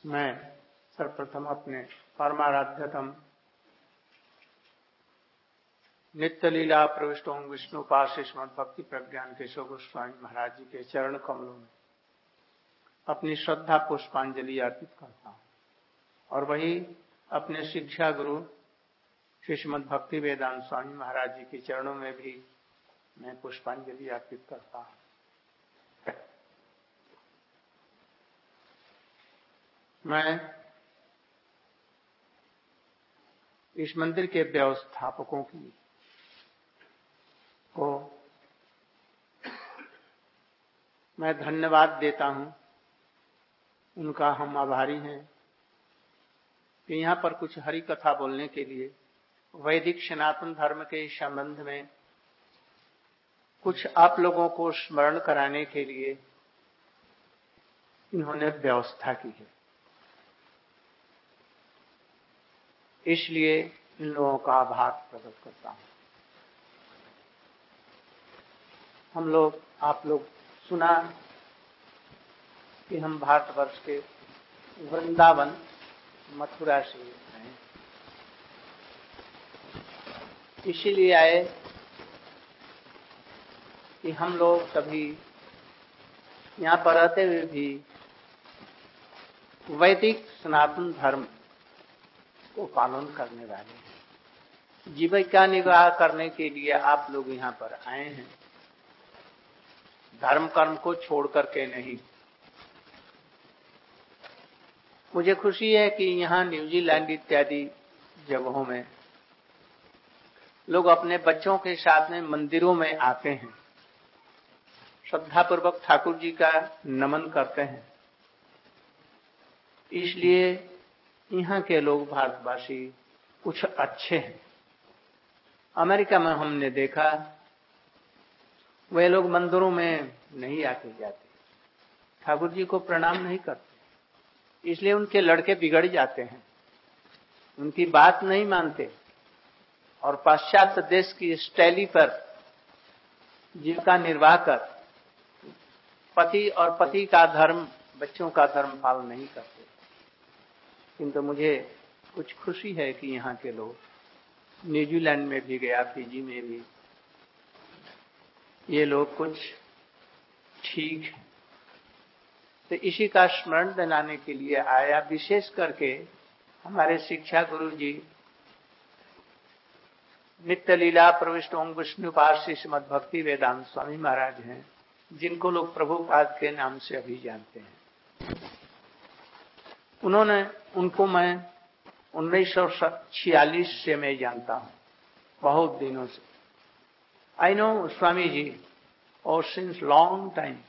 मैं सर्वप्रथम अपने परमाराध्यतम नित्य लीला प्रविष्ट ओम विष्णु पार्षद श्रीमद् भक्ति प्रज्ञान केशव गोस्वामी महाराज जी के चरण कमलों में अपनी श्रद्धा पुष्पांजलि अर्पित करता हूँ और वही अपने शिक्षा गुरु श्रीमद् भक्ति वेदांत स्वामी महाराज जी के चरणों में भी मैं पुष्पांजलि अर्पित करता हूँ। मैं इस मंदिर के व्यवस्थापकों को मैं धन्यवाद देता हूं। उनका हम आभारी हैं कि यहाँ पर कुछ हरि कथा बोलने के लिए वैदिक सनातन धर्म के संबंध में कुछ आप लोगों को स्मरण कराने के लिए इन्होंने व्यवस्था की है। इसलिए इन लोगों का आभार प्रकट करता हूं। आप लोग सुना कि हम भारतवर्ष के वृंदावन मथुरा से हैं। इसीलिए आए कि हम लोग सभी यहाँ पर रहते हुए भी वैदिक सनातन धर्म को पालन करने वाले हैं। जीविका निर्वाह करने के लिए आप लोग यहाँ पर आए हैं, धर्म कर्म को छोड़ करके नहीं। मुझे खुशी है कि यहाँ न्यूजीलैंड इत्यादि जगहों में लोग अपने बच्चों के साथ में मंदिरों में आते हैं, श्रद्धापूर्वक ठाकुर जी का नमन करते हैं। इसलिए यहाँ के लोग भारतवासी कुछ अच्छे हैं। अमेरिका में हमने देखा वे लोग मंदिरों में नहीं आते जाते, ठाकुर जी को प्रणाम नहीं करते, इसलिए उनके लड़के बिगड़ जाते हैं, उनकी बात नहीं मानते और पाश्चात्य देश की स्टैली पर जीविका निर्वाह कर पति और पति का धर्म, बच्चों का धर्म पालन नहीं करते। किंतु मुझे कुछ खुशी है कि यहाँ के लोग, न्यूजीलैंड में भी गया, फिजी में भी, ये लोग कुछ ठीक है। तो इसी का स्मरण दिलाने के लिए आया। विशेष करके हमारे शिक्षा गुरु जी नित्य लीला प्रविष्ट ओम विष्णु पार्षद श्रीमद् भक्ति वेदांत स्वामी महाराज हैं, जिनको लोग प्रभुपाद के नाम से अभी जानते हैं। उनको मैं 1946 से मैं जानता हूं, बहुत दिनों से। I know Swami ji since long time,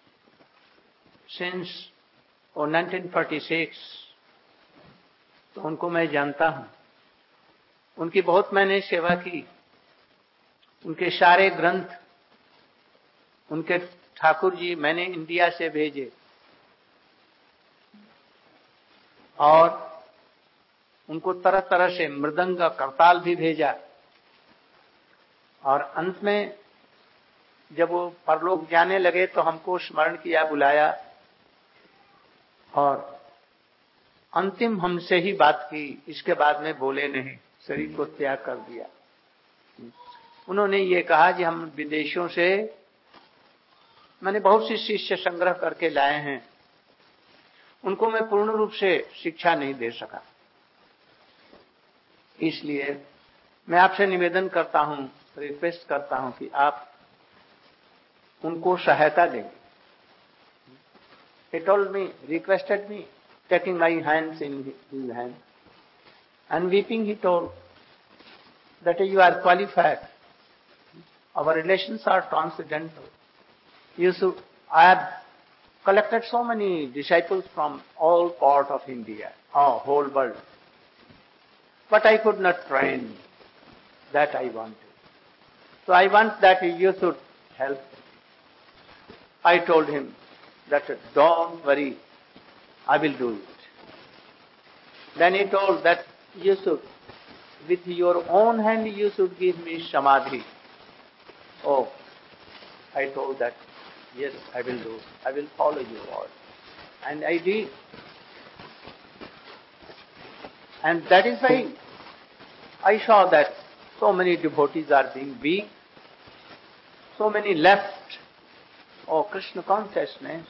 since 1946, तो उनको मैं जानता हूं। उनकी बहुत मैंने सेवा की। उनके सारे ग्रंथ, उनके ठाकुर जी मैंने इंडिया से भेजे और उनको तरह तरह से मृदंग करताल भी भेजा। और अंत में जब वो परलोक जाने लगे तो हमको स्मरण किया, बुलाया और अंतिम हमसे ही बात की। इसके बाद में बोले नहीं, शरीर को त्याग कर दिया। उन्होंने ये कहा कि हम विदेशों से मैंने बहुत सी शिष्य संग्रह करके लाए हैं, उनको मैं पूर्ण रूप से शिक्षा नहीं दे सका। इसलिए मैं आपसे निवेदन करता हूं, रिक्वेस्ट करता हूं कि आप उनको सहायता दें। He told me, requested me, taking my hands in his hand and weeping, he told that you are qualified. Our relations are transcendental. I have collected so many disciples from all parts of India, whole world, but I could not train that I wanted. So I want that you should help. I told him that don't worry, I will do it. Then he told that you should, with your own hand, you should give me samadhi. Oh, I told that, yes, I will do. I will follow your word. And I did. And that is why I saw that so many devotees are being weak, so many left Krishna consciousness.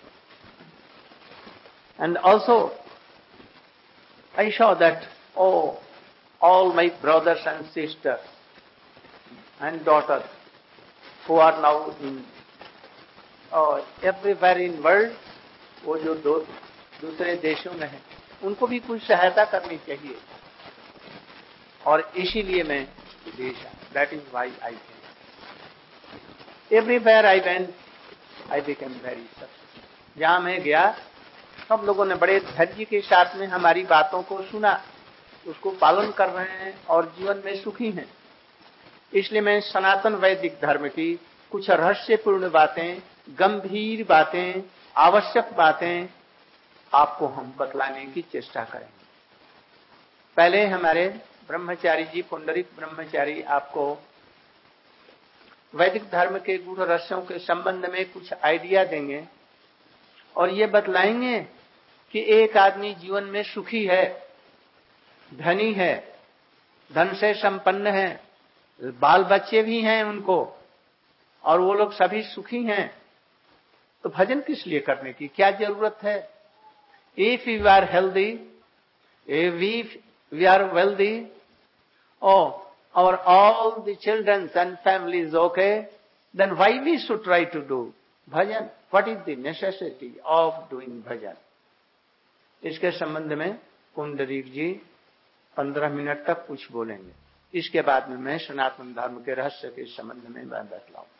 And also I saw that all my brothers and sisters and daughters who are now in everywhere in world, वो जो दूसरे देशों में हैं, उनको भी कुछ सहायता करनी चाहिए, और इसीलिए मैं विदेश आया. That is why I came. Everywhere I went, I became very successful. जहाँ मैं गया, सब लोगों ने बड़े धैर्य के साथ में हमारी बातों को सुना, उसको पालन कर रहे हैं और जीवन में सुखी हैं. इसलिए मैं सनातन वैदिक धर्म की कुछ रहस्यपूर्ण बातें, गंभीर बातें, आवश्यक बातें आपको हम बतलाने की चेष्टा करेंगे. पहले हमारे ब्रह्मचारी जी, पुंडरीक ब्रह्मचारी, आपको वैदिक धर्म के गूढ़ रहस्यों के संबंध में कुछ आइडिया देंगे और ये बतलाएंगे कि एक आदमी जीवन में सुखी है, धनी है, धन से संपन्न है, बाल बच्चे भी हैं उनको, और वो लोग सभी सुखी हैं, तो भजन किस लिए करने की क्या जरूरत है? If you are healthy, if we are wealthy, our all the children and families okay, then why we should try to do bhajan? What is the necessity of doing bhajan? इसके संबंध में पुंडरीक जी 15 मिनट तक कुछ बोलेंगे. इसके बाद में मैं सनातन धर्म के रहस्य के संबंध में मैं बतलाऊंगा.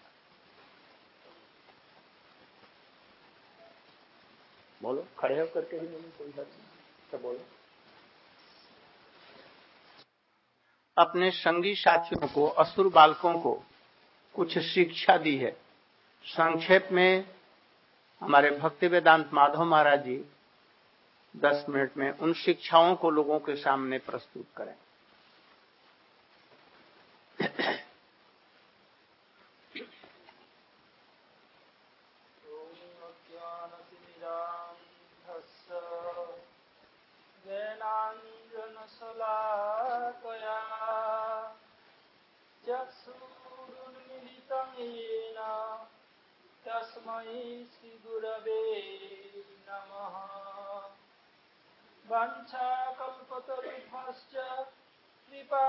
बोलो, खड़े होकर के ही बोलो, कोई बात नहीं, तो बोलो. अपने संगी साथियों को, असुर बालकों को कुछ शिक्षा दी है. संक्षेप में हमारे भक्ति वेदांत माधव महाराज जी 10 मिनट में उन शिक्षाओं को लोगों के सामने प्रस्तुत करें. तस्मै श्री गुरवे नमः. वाञ्छाकल्पतरुभ्यश्च कृपा.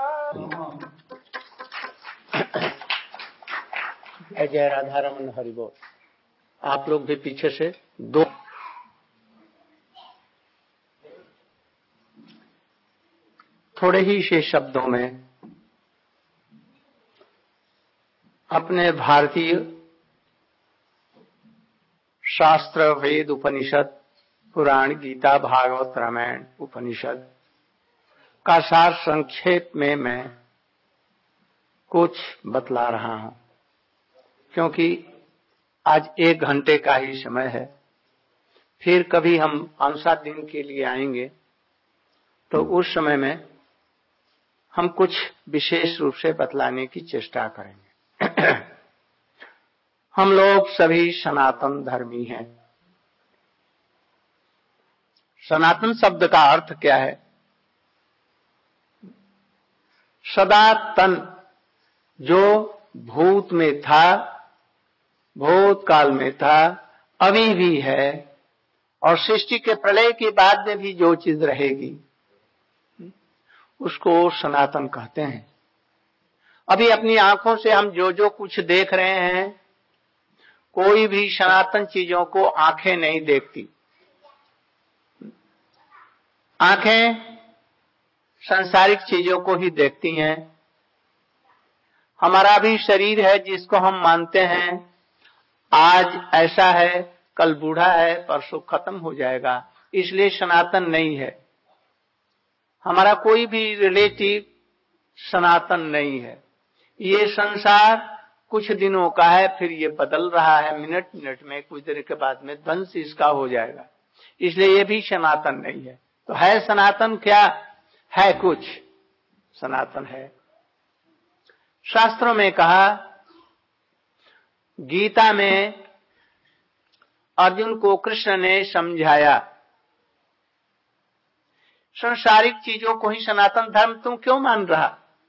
जय राधा रमन हरि बोल. आप लोग भी पीछे से दो थोड़े ही से शब्दों में अपने भारतीय शास्त्र, वेद, उपनिषद, पुराण, गीता, भागवत, रामायण, उपनिषद का सार संक्षेप में मैं कुछ बतला रहा हूं, क्योंकि आज 1 घंटे का ही समय है. फिर कभी हम 5-7 दिन के लिए आएंगे, तो उस समय में हम कुछ विशेष रूप से बतलाने की चेष्टा करेंगे. हम लोग सभी सनातन धर्मी हैं. सनातन शब्द का अर्थ क्या है? सदा तन, जो भूत में था, भूतकाल में था, अभी भी है, और सृष्टि के प्रलय के बाद में भी जो चीज रहेगी उसको सनातन कहते हैं. अभी अपनी आंखों से हम जो जो कुछ देख रहे हैं, कोई भी सनातन चीजों को आंखें नहीं देखती. आंखें सांसारिक चीजों को ही देखती हैं. हमारा भी शरीर है जिसको हम मानते हैं आज ऐसा है, कल बूढ़ा है, परसों खत्म हो जाएगा, इसलिए सनातन नहीं है. हमारा कोई भी रिलेटिव सनातन नहीं है. ये संसार कुछ दिनों का है, फिर ये बदल रहा है मिनट मिनट में, कुछ देर के बाद में ध्वंस इसका हो जाएगा, इसलिए ये भी सनातन नहीं है. तो है सनातन क्या है? कुछ सनातन है. शास्त्रों में कहा, गीता में अर्जुन को कृष्ण ने समझाया संसारिक चीजों को ही सनातन धर्म तुम क्यों मान रहा?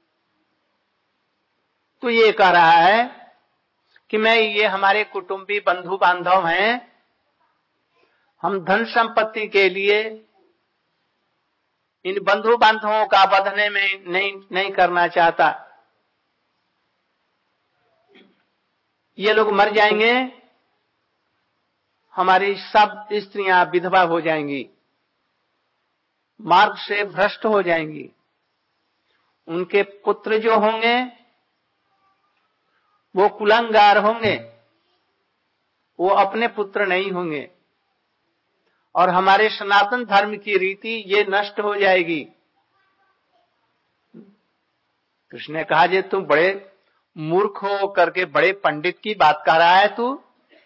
तो ये कह रहा है कि मैं ये हमारे कुटुंबी बंधु बांधव हैं, हम धन संपत्ति के लिए इन बंधु बांधवों का बंधने में नहीं करना चाहता। ये लोग मर जाएंगे, हमारी सब स्त्रियां विधवा हो जाएंगी, मार्ग से भ्रष्ट हो जाएंगी, उनके पुत्र जो होंगे वो कुलांगार होंगे, वो अपने पुत्र नहीं होंगे, और हमारे सनातन धर्म की रीति ये नष्ट हो जाएगी। कृष्ण ने कहा, जे तुम बड़े मूर्ख हो करके बड़े पंडित की बात कर रहा है तू?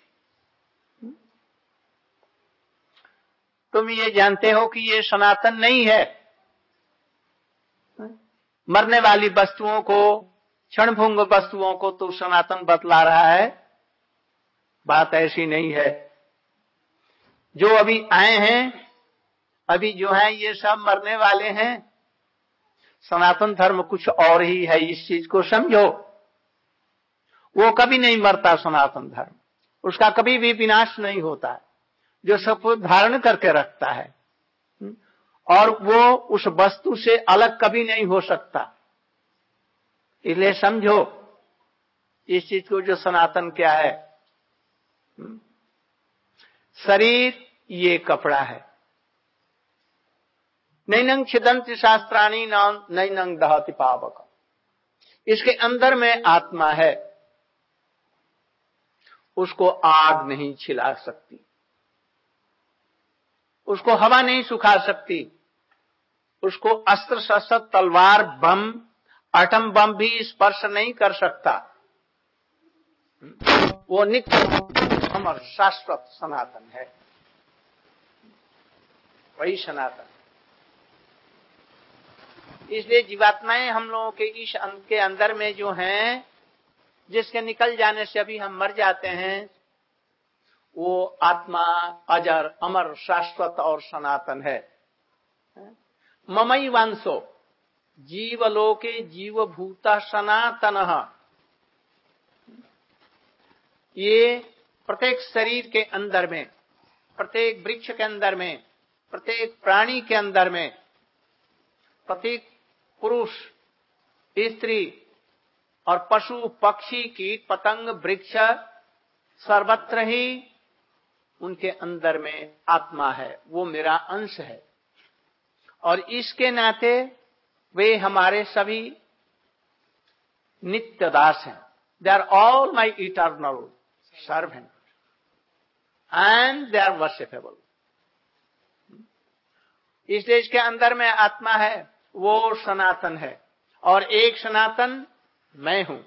तुम ये जानते हो कि ये सनातन नहीं है। मरने वाली वस्तुओं को, क्षणभंग वस्तुओं को तो सनातन बतला रहा है, बात ऐसी नहीं है। जो अभी आए हैं, अभी जो है ये सब मरने वाले हैं। सनातन धर्म कुछ और ही है, इस चीज को समझो। वो कभी नहीं मरता सनातन धर्म, उसका कभी भी विनाश नहीं होता है, जो सब धारण करके रखता है, और वो उस वस्तु से अलग कभी नहीं हो सकता। इसलिए समझो इस चीज को, जो सनातन क्या है। शरीर ये कपड़ा है। नैनं छिदन्ति शास्त्राणि नैनं दहति पावक। इसके अंदर में आत्मा है, उसको आग नहीं छिला सकती, उसको हवा नहीं सुखा सकती, उसको अस्त्र शस्त्र तलवार बम एटम बम भी स्पर्श नहीं कर सकता। वो नित्य अमर शाश्वत सनातन है, वही सनातन। इसलिए जीवात्माएं हम लोगों के इस के अंदर में जो हैं, जिसके निकल जाने से अभी हम मर जाते हैं, वो आत्मा अजर अमर शाश्वत और सनातन है। ममई वंशो जीवलोके जीवभूता सनातनः। ये प्रत्येक शरीर के अंदर में, प्रत्येक वृक्ष के अंदर में, प्रत्येक प्राणी के अंदर में, प्रत्येक पुरुष स्त्री और पशु पक्षी कीट पतंग वृक्ष सर्वत्र ही उनके अंदर में आत्मा है, वो मेरा अंश है। और इसके नाते वे हमारे सभी नित्य दास हैं। They are all my eternal servant and they are worshipable. इसलिए इसके अंदर में आत्मा है, वो सनातन है, और एक सनातन मैं हूं।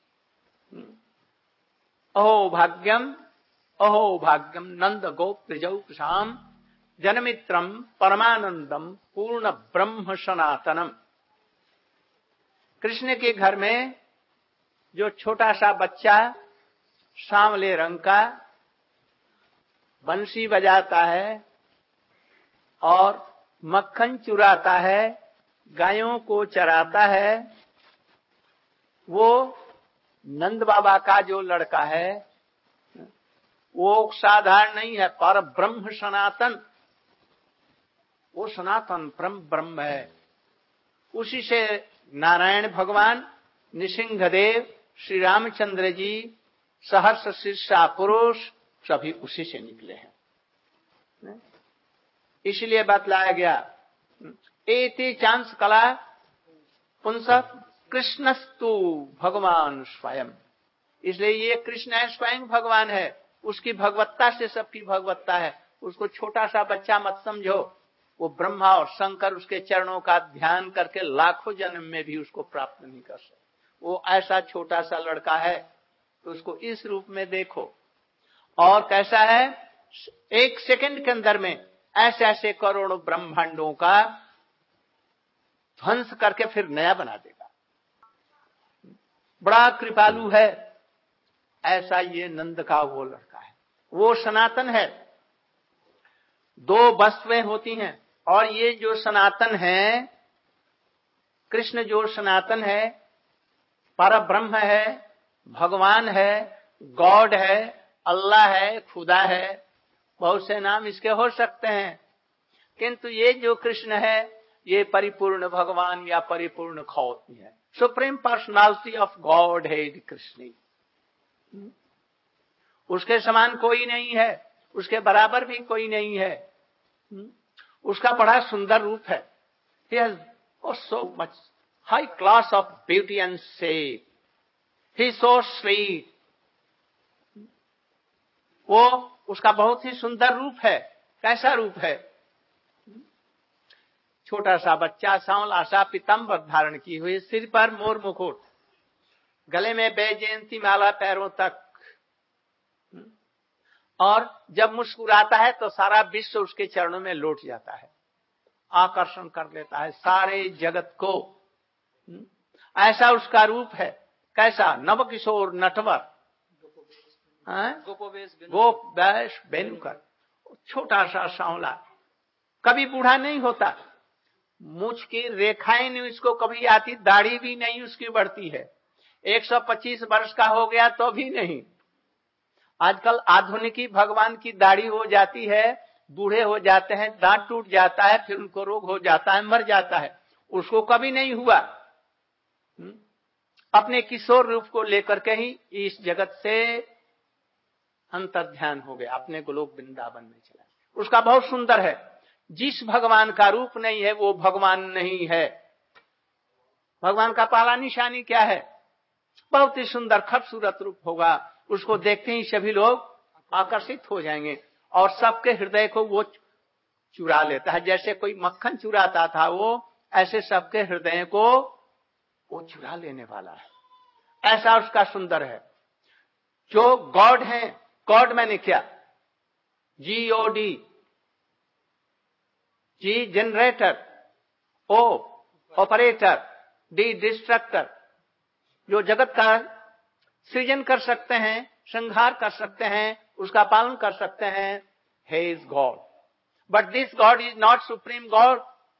अहो भाग्यम नंद गोप्तजौ कृशाम जनमित्रम परमानंदम पूर्ण ब्रह्म सनातनम। कृष्ण के घर में जो छोटा सा बच्चा सांवले रंग का बंसी बजाता है और मक्खन चुराता है, गायों को चराता है, वो नंद बाबा का जो लड़का है वो साधारण नहीं है, पर ब्रह्म सनातन। वो सनातन परम ब्रह्म है। उसी से नारायण भगवान, नृसिंहदेव, श्री रामचंद्र जी, सहर्ष शीर्षा पुरुष सभी उसी से निकले हैं। इसलिए बतलाया गया, एते चांस कला पुंस कृष्णस्तु भगवान स्वयं। इसलिए ये कृष्ण है, स्वयं भगवान है, उसकी भगवत्ता से सबकी भगवत्ता है। उसको छोटा सा बच्चा मत समझो, वो ब्रह्मा और शंकर उसके चरणों का ध्यान करके लाखों जन्म में भी उसको प्राप्त नहीं कर सकते। वो ऐसा छोटा सा लड़का है, तो उसको इस रूप में देखो। और कैसा है, एक सेकंड के अंदर में ऐसे ऐसे करोड़ों ब्रह्मांडों का ध्वंस करके फिर नया बना देगा। बड़ा कृपालु है। ऐसा ये नंद का वो लड़का है, वो सनातन है। दो वस्तुएं होती हैं, और ये जो सनातन है, कृष्ण जो सनातन है, पर ब्रह्म है, भगवान है, गॉड है, अल्लाह है, खुदा है, बहुत से नाम इसके हो सकते हैं, किंतु ये जो कृष्ण है ये परिपूर्ण भगवान या परिपूर्ण खौती है। सुप्रीम पर्सनालिटी ऑफ गॉड है कृष्ण। उसके समान कोई नहीं है, उसके बराबर भी कोई नहीं है। उसका बड़ा सुंदर रूप है। He has so much high class of beauty and shape. He is so sweet. वो उसका बहुत ही सुंदर रूप है। कैसा रूप है? छोटा सा बच्चा, सांवला सा पीतांबर धारण की हुई, सिर पर मोर मुकुट, गले में बैजयंती माला पैरों तक, और जब मुस्कुराता है तो सारा विश्व उसके चरणों में लौट जाता है, आकर्षण कर लेता है सारे जगत को। ऐसा उसका रूप है। कैसा? नव किशोर नटवर, गोप वेश बेनुकर, छोटा सा सांवला, कभी बूढ़ा नहीं होता। मुझ की रेखाएं नहीं उसको कभी आती, दाढ़ी भी नहीं उसकी बढ़ती है। 125 वर्ष का हो गया तो भी नहीं। आजकल आधुनिकी भगवान की दाढ़ी हो जाती है, बूढ़े हो जाते हैं, दांत टूट जाता है, फिर उनको रोग हो जाता है, मर जाता है। उसको कभी नहीं हुआ। अपने किशोर रूप को लेकर के ही इस जगत से अंतर्ध्यान हो गया, अपने गोलोक वृंदावन में चला। उसका बहुत सुंदर है। जिस भगवान का रूप नहीं है वो भगवान नहीं है। भगवान का पहला निशानी क्या है? बहुत ही सुंदर खूबसूरत रूप होगा, उसको देखते ही सभी लोग आकर्षित हो जाएंगे और सबके हृदय को वो चुरा लेता है। जैसे कोई मक्खन चुराता था वो, ऐसे सबके हृदय को वो चुरा लेने वाला है। ऐसा उसका सुंदर है। जो गॉड है, गॉड मैंने क्या? GOD, G generator, O operator, D destructor, जो जगत का सृजन कर सकते हैं, संहार कर सकते हैं, उसका पालन कर सकते हैं। He is God. But this God is not supreme God.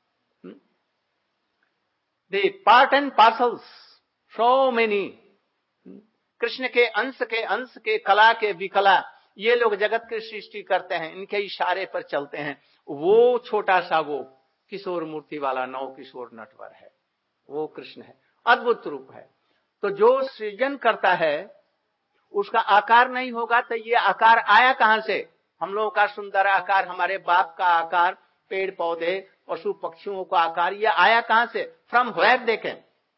The part and parcels, so many. Krishna के अंश के कला के विकला ये लोग जगत की सृष्टि करते हैं, इनके इशारे पर चलते हैं। वो छोटा सा वो किशोर मूर्ति वाला नव किशोर नटवर है, वो कृष्ण है। अद्भुत रूप है। तो जो सृजन करता है उसका आकार नहीं होगा तो ये आकार आया कहां से? हम लोगों का सुंदर आकार, हमारे बाप का आकार, पेड़ पौधे पशु पक्षियों का आकार, ये आया कहां से? From where they came?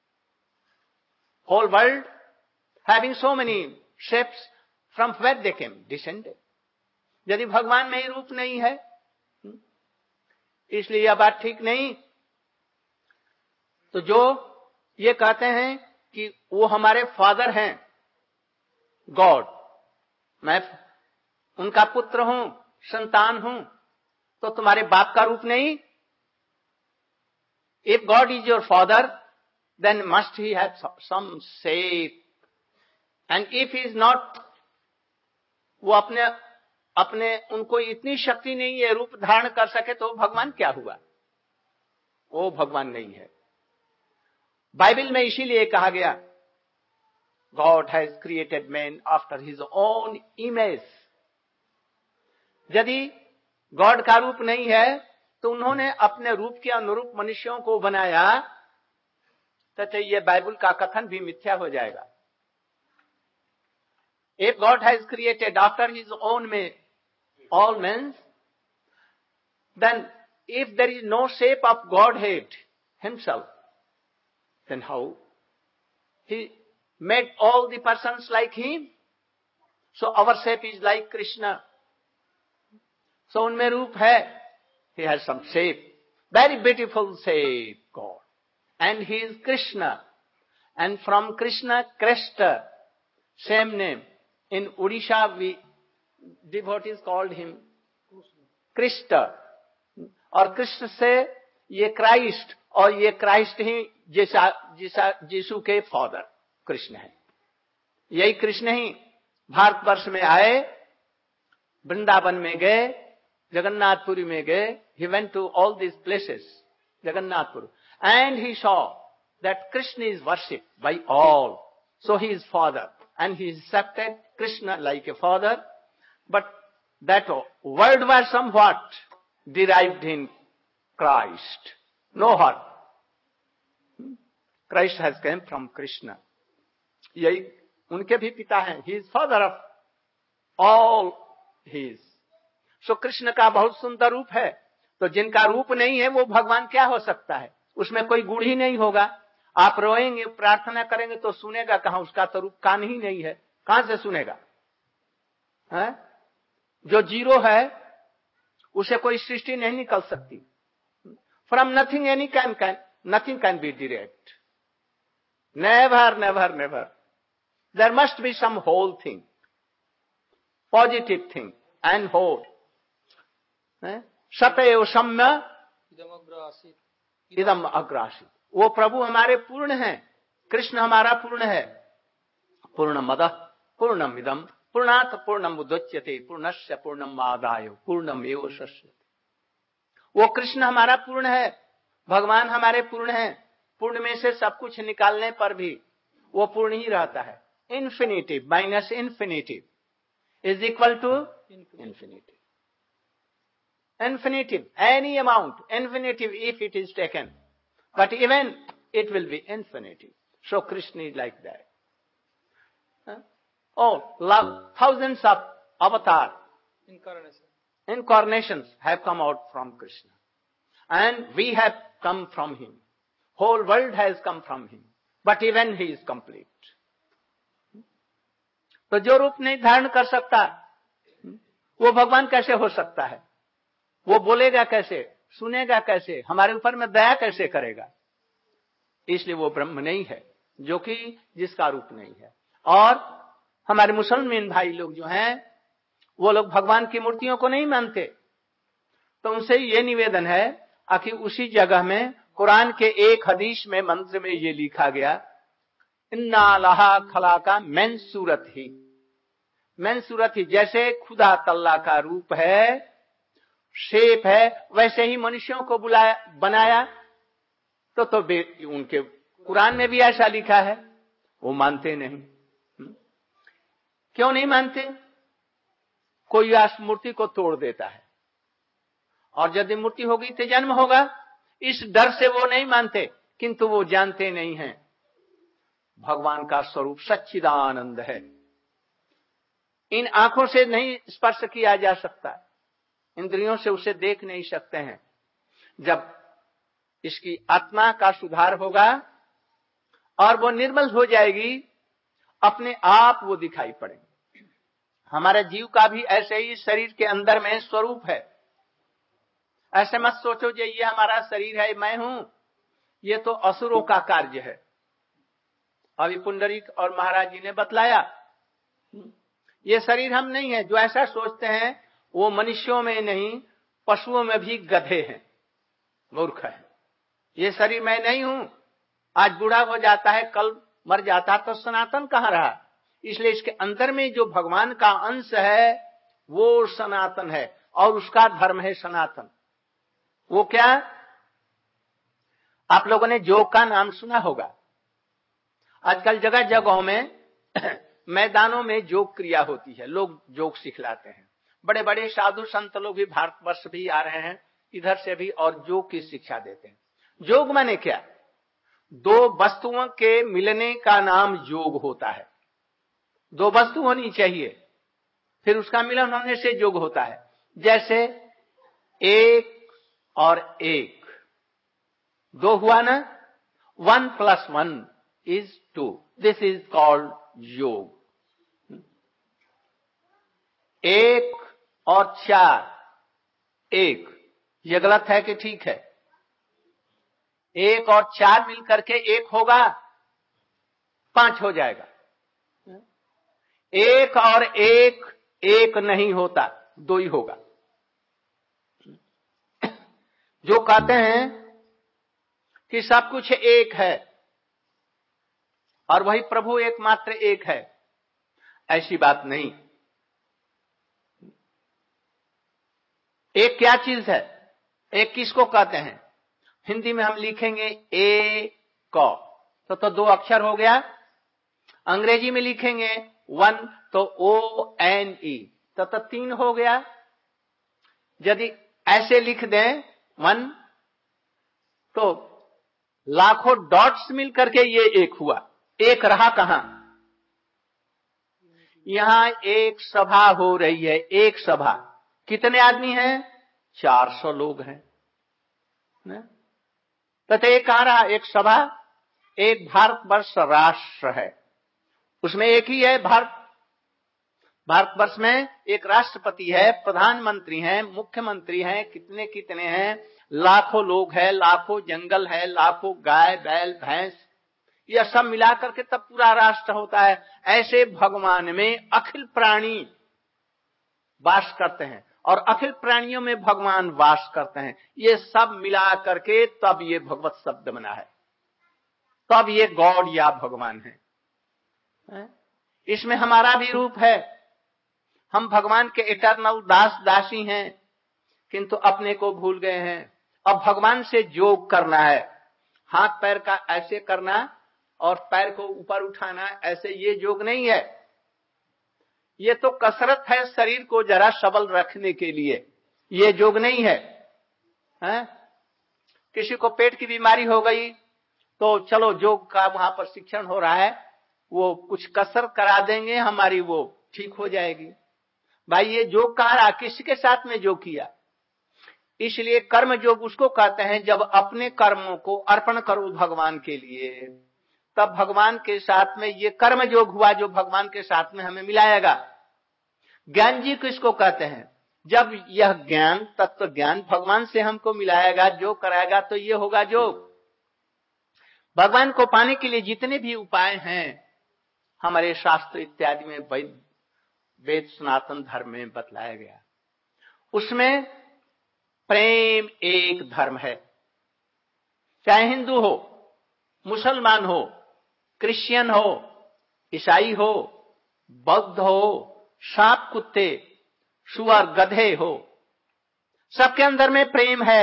Whole world having so many shapes, from where they came? Descended. यदि भगवान में ही रूप नहीं है, इसलिए यह बात ठीक नहीं। तो जो ये कहते हैं कि वो हमारे फादर हैं, गॉड, मैं उनका पुत्र हूं, संतान हूं, तो तुम्हारे बाप का रूप नहीं? If God is your father then must he have some shape, and if he is not, वो अपने उनको इतनी शक्ति नहीं है रूप धारण कर सके, तो भगवान क्या हुआ? वो भगवान नहीं है। बाइबल में इसीलिए कहा गया God has created man after his own image. यदि गॉड का रूप नहीं है तो उन्होंने अपने रूप के अनुरूप मनुष्यों को बनाया, तो ये बाइबल का कथन भी मिथ्या हो जाएगा। If God has created after his own all men, then if there is no shape of Godhead himself, then how he made all the persons like him? So our shape is like Krishna. So उनमें रूप है, he has some shape, very beautiful shape, God, and he is Krishna, and from Krishna, Krishna, same name. In Odisha, we devotees called him Krishna, और कृष्ण से ये Christ, और ये Christ ही जीसू के father Krishna है। यही कृष्ण ही भारतवर्ष में आए, वृंदावन में गए, जगन्नाथपुरी में गए, he went to all these places, Jagannathpuri, and he saw that Krishna is worshipped by all. So he is father, and he accepted Krishna like a father, but that word was somewhat derived in Christ. No hurt. Christ has come from Krishna. यही उनके भी पिता हैं. He is father of all his. So Krishna का बहुत सुंदर रूप है. तो जिनका रूप नहीं है वो भगवान क्या हो सकता है? उसमें कोई गुण ही नहीं होगा. आप रोएंगे, प्रार्थना करेंगे तो सुनेगा कहां? उसका तो रूप कान ही नहीं है, कहां से सुनेगा? है? जो जीरो है उसे कोई सृष्टि नहीं निकल सकती. From nothing any nothing can be direct. Never never never. There must be some whole thing, positive thing and whole. सतएव सम्य इदम अग्रासित. वो प्रभु हमारे पूर्ण हैं. कृष्ण हमारा पूर्ण है. पूर्णमदः पूर्णमिदं पूर्णात् पूर्णमुदच्यते पूर्णस्य पूर्णमादाय पूर्णमेव शस्यते. वो कृष्ण हमारा पूर्ण है. भगवान हमारे पूर्ण है. पूर्ण में से सब कुछ निकालने पर भी वो पूर्ण ही रहता है. Infinitive minus infinitive is equal to infinitive. Infinitive, any amount, infinitive if it is taken. But even it will be infinitive. So Krishna is like that. Thousands of avatars, incarnations have come out from Krishna. And we have come from him. Whole world has come from him. But even he is complete. तो जो रूप नहीं धारण कर सकता वो भगवान कैसे हो सकता है? वो बोलेगा कैसे? सुनेगा कैसे? हमारे ऊपर में दया कैसे करेगा? इसलिए वो ब्रह्म नहीं है, जो कि जिसका रूप नहीं है. और हमारे मुसलमान भाई लोग जो हैं वो लोग भगवान की मूर्तियों को नहीं मानते. तो उनसे ये निवेदन है, आखिर उसी जगह में कुरान के एक हदीस में मंत्र में ये लिखा गया, इन्ना लहा खला का मैन सूरत ही. जैसे खुदा तल्ला का रूप है, शेप है, वैसे ही मनुष्यों को बनाया. तो उनके कुरान में भी ऐसा लिखा है. वो मानते नहीं. क्यों नहीं मानते? कोई आज मूर्ति को तोड़ देता है और यदि मूर्ति होगी तो जन्म होगा, इस डर से वो नहीं मानते. किंतु वो जानते नहीं हैं भगवान का स्वरूप सच्चिदानंद है. इन आंखों से नहीं स्पर्श किया जा सकता, इंद्रियों से उसे देख नहीं सकते हैं. जब इसकी आत्मा का सुधार होगा और वो निर्मल हो जाएगी, अपने आप वो दिखाई पड़ेंगे. हमारे जीव का भी ऐसे ही शरीर के अंदर में स्वरूप है. ऐसे मत सोचो जे ये हमारा शरीर है, मैं हूं. ये तो असुरों का कार्य है. अभी पुंडरीक और महाराज जी ने बतलाया, ये शरीर हम नहीं है. जो ऐसा सोचते हैं वो मनुष्यों में नहीं, पशुओं में भी गधे हैं, मूर्ख है. ये शरीर मैं नहीं हूं. आज बूढ़ा हो जाता है, कल मर जाता, तो सनातन कहां रहा? इसलिए इसके अंदर में जो भगवान का अंश है वो सनातन है और उसका धर्म है सनातन. वो क्या? आप लोगों ने योग का नाम सुना होगा. आजकल जगह जगहों में मैदानों में योग क्रिया होती है. लोग योग सिखलाते हैं. बड़े बड़े साधु संत लोग भी भारतवर्ष भी आ रहे हैं इधर से भी और योग की शिक्षा देते हैं. योग माने क्या? दो वस्तुओं के मिलने का नाम योग होता है. दो वस्तु होनी चाहिए, फिर उसका मिलन होने से योग होता है. जैसे एक और एक, दो हुआ ना. 1 + 1 is 2. दिस इज कॉल्ड योग. एक और 4 1, ये गलत है कि ठीक है? 1 और 4 मिलकर के 1 होगा, 5 हो जाएगा. 1 और 1 1 नहीं होता, 2 ही होगा. जो कहते हैं कि सब कुछ एक है और वही प्रभु एकमात्र एक है, ऐसी बात नहीं. एक क्या चीज है? एक किसको कहते हैं? हिंदी में हम लिखेंगे ए क, तो 2 अक्षर हो गया। अंग्रेजी में लिखेंगे 1 तो ONE, तो 3 हो गया। यदि ऐसे लिख दें 1 तो लाखों डॉट्स मिलकर के ये एक हुआ। एक रहा कहां? यहां एक सभा हो रही है। एक सभा कितने आदमी हैं? 400 लोग हैं। तो एक कहां रहा? एक सभा। एक भारतवर्ष राष्ट्र है, उसमें एक ही है भारत। भारतवर्ष में एक राष्ट्रपति है, प्रधानमंत्री हैं, मुख्यमंत्री हैं, कितने कितने हैं, लाखों लोग हैं, लाखों जंगल है, लाखों गाय बैल भैंस, यह सब मिलाकर के तब पूरा राष्ट्र होता है। ऐसे भगवान में अखिल प्राणी वास करते हैं और अखिल प्राणियों में भगवान वास करते हैं। ये सब मिला करके तब ये भगवत शब्द बना है, तब ये गॉड या भगवान है। इसमें हमारा भी रूप है। हम भगवान के इटर्नल दास दासी हैं, किंतु अपने को भूल गए हैं। अब भगवान से योग करना है, हाथ पैर का ऐसे करना और पैर को ऊपर उठाना, ऐसे ये योग नहीं है। ये तो कसरत है शरीर को जरा सबल रखने के लिए, ये योग नहीं है। किसी को पेट की बीमारी हो गई तो चलो योग का वहां पर शिक्षण हो रहा है, वो कुछ कसरत करा देंगे, हमारी वो ठीक हो जाएगी। भाई ये योग कह रहा, किसके साथ में योग किया? इसलिए कर्म योग उसको कहते हैं जब अपने कर्मों को अर्पण करो भगवान के लिए, तब भगवान के साथ में ये कर्म योग हुआ जो भगवान के साथ में हमें मिलाएगा। ज्ञान जी किसको कहते हैं? जब यह ज्ञान तत्व ज्ञान भगवान से हमको मिलाएगा, जो कराएगा, तो ये होगा योग। भगवान को पाने के लिए जितने भी उपाय हैं हमारे शास्त्र इत्यादि में, वेद सनातन धर्म में बतलाया गया, उसमें प्रेम एक धर्म है। चाहे हिंदू हो, मुसलमान हो, क्रिश्चियन हो, ईसाई हो, बौद्ध हो, सांप कुत्ते सुअर गधे हो, सबके अंदर में प्रेम है।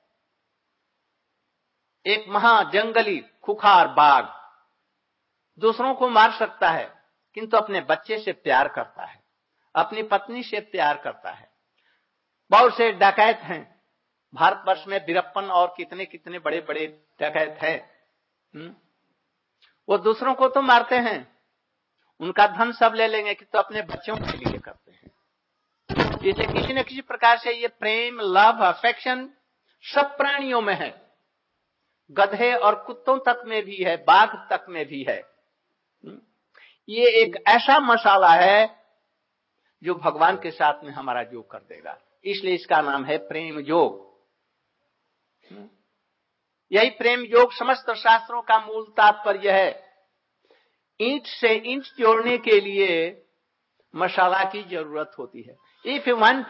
एक महाजंगली खुखार बाघ दूसरों को मार सकता है, किंतु अपने बच्चे से प्यार करता है, अपनी पत्नी से प्यार करता है। बहुत से डकैत हैं भारतवर्ष में, वीरप्पन और कितने कितने बड़े बड़े डकैत हैं। वो दूसरों को तो मारते हैं, उनका धन सब ले लेंगे, कि तो अपने बच्चों के लिए करते हैं। इसे किसी न किसी प्रकार से ये प्रेम, लव, अफेक्शन सब प्राणियों में है। गधे और कुत्तों तक में भी है, बाघ तक में भी है। ये एक ऐसा मसाला है जो भगवान के साथ में हमारा योग कर देगा, इसलिए इसका नाम है प्रेम योग। यही प्रेम योग समस्त शास्त्रों का मूल तात्पर्य है। ईंट से ईंट जोड़ने के लिए मसाला की जरूरत होती है। If you want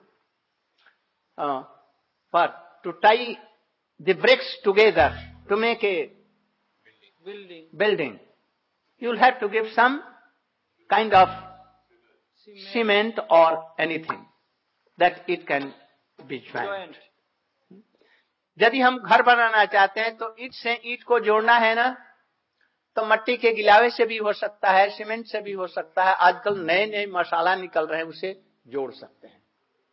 to tie the bricks together to make a building, you'll have to give some kind of cement or anything that it can be joined. यदि हम घर बनाना चाहते हैं तो ईंट से ईंट को जोड़ना है ना, तो मट्टी के गिलावे से भी हो सकता है, सीमेंट से भी हो सकता है। आजकल नए नए मसाला निकल रहे हैं, उसे जोड़ सकते हैं।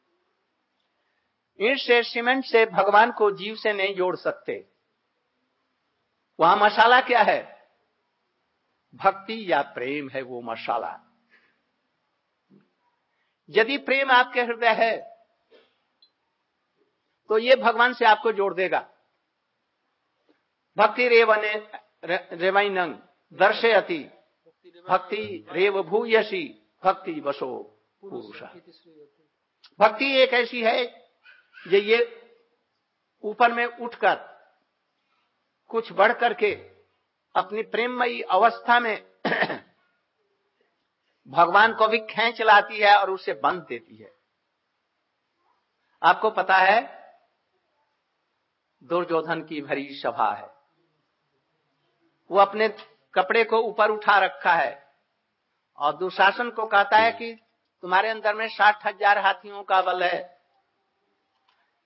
ईंट से सीमेंट से भगवान को जीव से नहीं जोड़ सकते। वहां मसाला क्या है? भक्ति या प्रेम है वो मसाला। यदि प्रेम आपके हृदय है तो ये भगवान से आपको जोड़ देगा। भक्ति रेवैनंग दर्शयति भक्ति रेव भूयसी भक्ति वसो पुरुषा। भक्ति एक ऐसी है जो ये ऊपर में उठकर कुछ बढ़ करके अपनी प्रेममयी अवस्था में भगवान को भी खींच लाती है और उसे बांध देती है। आपको पता है दुर्योधन की भरी सभा है, वो अपने कपड़े को ऊपर उठा रखा है और दुशासन को कहता है कि तुम्हारे अंदर में 60,000 हाथियों का बल है,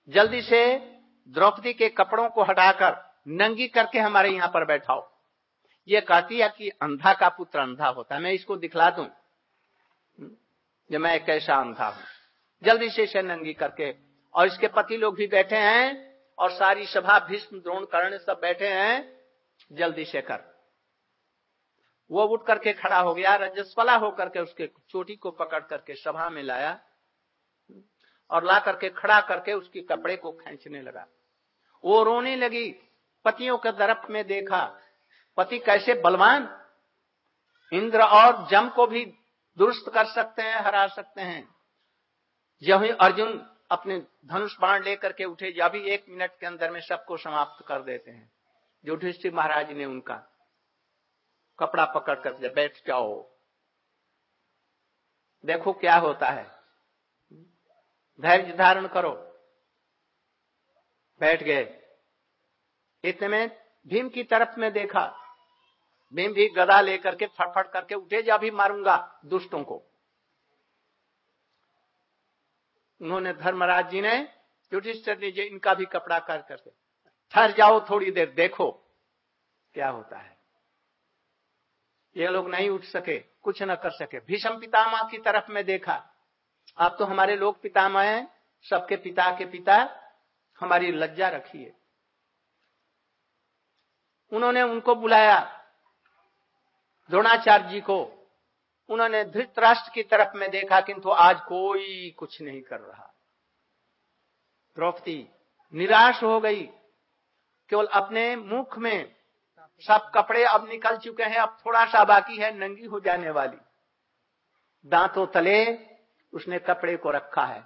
जल्दी से द्रौपदी के कपड़ों को हटाकर नंगी करके हमारे यहां पर बैठाओ। ये कहती है कि अंधा का पुत्र अंधा होता है, मैं इसको दिखला दूं जो मैं कैसा अंधा हूं। जल्दी से इसे नंगी करके, और इसके पति लोग भी बैठे हैं और सारी सभा भीष्म द्रोण कर्ण सब बैठे हैं, जल्दी से कर। वो उठ करके खड़ा हो गया, रजस्वला होकर के उसके चोटी को पकड़ करके सभा में लाया और ला करके खड़ा करके उसके कपड़े को खींचने लगा। वो रोने लगी, पतियों के दर्प में देखा, पति कैसे बलवान, इंद्र और जम को भी दुरुस्त कर सकते हैं, हरा सकते हैं। जब ही अर्जुन अपने धनुष बाण लेकर के उठे, जब भी 1 मिनट के अंदर में सबको समाप्त कर देते हैं। युधिष्ठिर महाराज ने उनका कपड़ा पकड़ कर बैठ जाओ, देखो क्या होता है, धैर्य धारण करो। बैठ गए। इतने में भीम की तरफ में देखा, भीम भी गदा लेकर के फटफट करके उठे, जा भी मारूंगा दुष्टों को। उन्होंने धर्मराज जी ने, युधिष्ठिर ने इनका भी कपड़ा कर करके, ठहर जाओ थोड़ी देर, देखो क्या होता है। ये लोग नहीं उठ सके, कुछ न कर सके। भीष्म पितामह की तरफ में देखा, आप तो हमारे लोग पितामह हैं, सबके पिता के पिता, हमारी लज्जा रखिए। उन्होंने उनको बुलाया, द्रोणाचार्य जी को। उन्होंने धृतराष्ट्र की तरफ में देखा, किंतु आज कोई कुछ नहीं कर रहा। द्रौपदी निराश हो गई, केवल अपने मुख में सब कपड़े अब निकल चुके हैं, अब थोड़ा सा बाकी है, नंगी हो जाने वाली। दांतों तले उसने कपड़े को रखा है।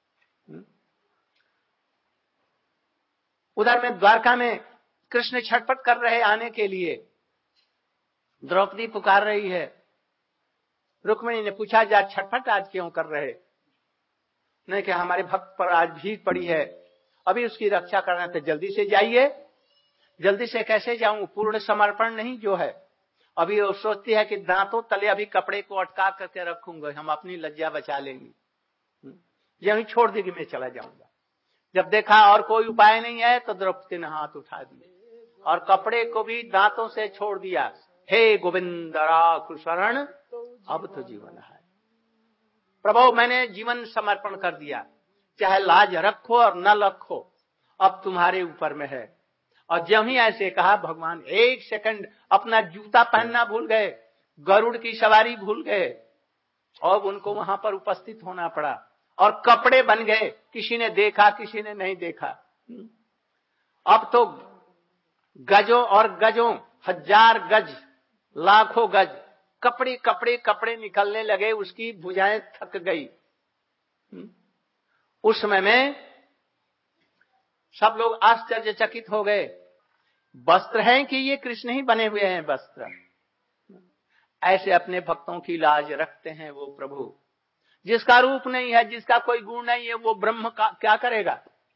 उधर में द्वारका में कृष्ण छटपट कर रहे आने के लिए, द्रौपदी पुकार रही है। रुक्मिणी ने पूछा, जा छटपट आज क्यों कर रहे? नहीं कि हमारे भक्त पर आज भीड़ पड़ी है, अभी उसकी रक्षा करना, तो जल्दी से जाइए। जल्दी से कैसे जाऊं, पूर्ण समर्पण नहीं जो है। अभी वो सोचती है कि दांतों तले अभी कपड़े को अटका करके रखूंगा, हम अपनी लज्जा बचा लेंगे, यही छोड़ देगी, मैं चला जाऊंगा। जब देखा और कोई उपाय नहीं है, तो द्रौपदी ने हाथ उठा दिए और कपड़े को भी दांतों से छोड़ दिया। हे गोविंद राखु शरण, अब तो जीवन है। प्रभु मैंने जीवन समर्पण कर दिया, चाहे लाज रखो और न रखो, अब तुम्हारे ऊपर में है। और जब ही ऐसे कहा, भगवान 1 सेकंड अपना जूता पहनना भूल गए, गरुड़ की सवारी भूल गए, और उनको वहां पर उपस्थित होना पड़ा। और कपड़े बन गए, किसी ने देखा किसी ने नहीं देखा। अब तो गजों और गजों, 1000 गज, लाखों गज कपड़े कपड़े कपड़े निकलने लगे, उसकी भुजाएं थक गई। उस समय में सब लोग आश्चर्यचकित हो गए, वस्त्र हैं कि ये कृष्ण ही बने हुए हैं वस्त्र। ऐसे अपने भक्तों की लाज रखते हैं वो प्रभु। जिसका रूप नहीं है, जिसका कोई गुण नहीं है, वो ब्रह्म का क्या करेगा?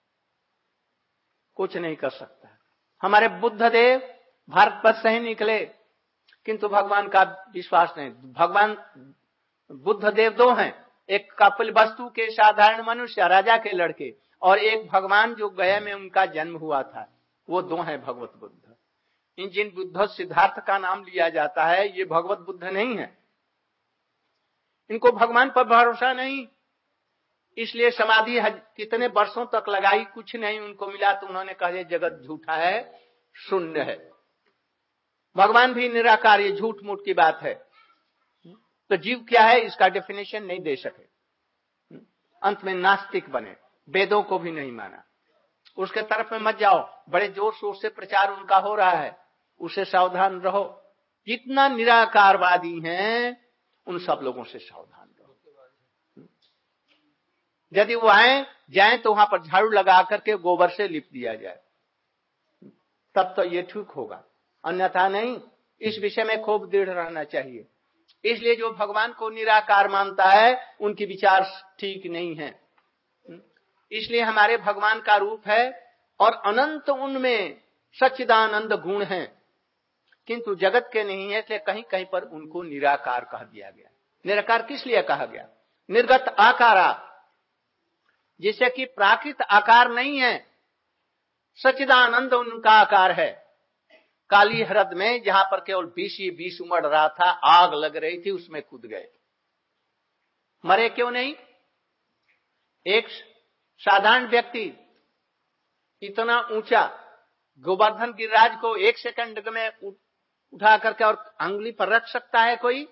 कुछ नहीं कर सकता। हमारे बुद्ध देव भारत पर से ही निकले, किंतु भगवान का विश्वास नहीं। भगवान बुद्ध देव 2 हैं, एक कपिलवस्तु के साधारण मनुष्य राजा के लड़के, और एक भगवान जो गया में उनका जन्म हुआ था, वो 2 हैं भगवत बुद्ध। इन जिन बुद्ध सिद्धार्थ का नाम लिया जाता है, ये भगवत बुद्ध नहीं है। इनको भगवान पर भरोसा नहीं, इसलिए समाधि कितने वर्षों तक लगाई, कुछ नहीं उनको मिला, तो उन्होंने कहा जगत झूठा है, शून्य है, भगवान भी निराकार, ये झूठ मूठ की बात है। तो जीव क्या है इसका डेफिनेशन नहीं दे सके, अंत में नास्तिक बने, वेदों को भी नहीं माना। उसके तरफ में मत जाओ, बड़े जोर शोर से प्रचार उनका हो रहा है, उसे सावधान रहो। जितना निराकारवादी हैं उन सब लोगों से सावधान रहो। यदि वो जाएं तो वहां पर झाड़ू लगा करके गोबर से लिप दिया जाए, तब तो ये ठीक होगा, अन्यथा नहीं। इस विषय में खूब दृढ़ रहना चाहिए। इसलिए जो भगवान को निराकार मानता है उनकी विचार ठीक नहीं है। इसलिए हमारे भगवान का रूप है और अनंत उनमें सच्चिदानंद गुण है, किंतु जगत के नहीं है, इसलिए कहीं कहीं पर उनको निराकार कह दिया गया। निराकार किस लिए कहा गया? निर्गत आकारा, जिससे कि प्राकृत आकार नहीं है, सच्चिदानंद उनका आकार है। काली हृद में जहां पर केवल विष ही विष उमड़ रहा था, आग लग रही थी, उसमें कूद गए, मरे क्यों नहीं? एक साधारण व्यक्ति इतना ऊंचा गोवर्धन गिरिराज को 1 सेकंड में उठा करके और अंगुली पर रख सकता है कोई?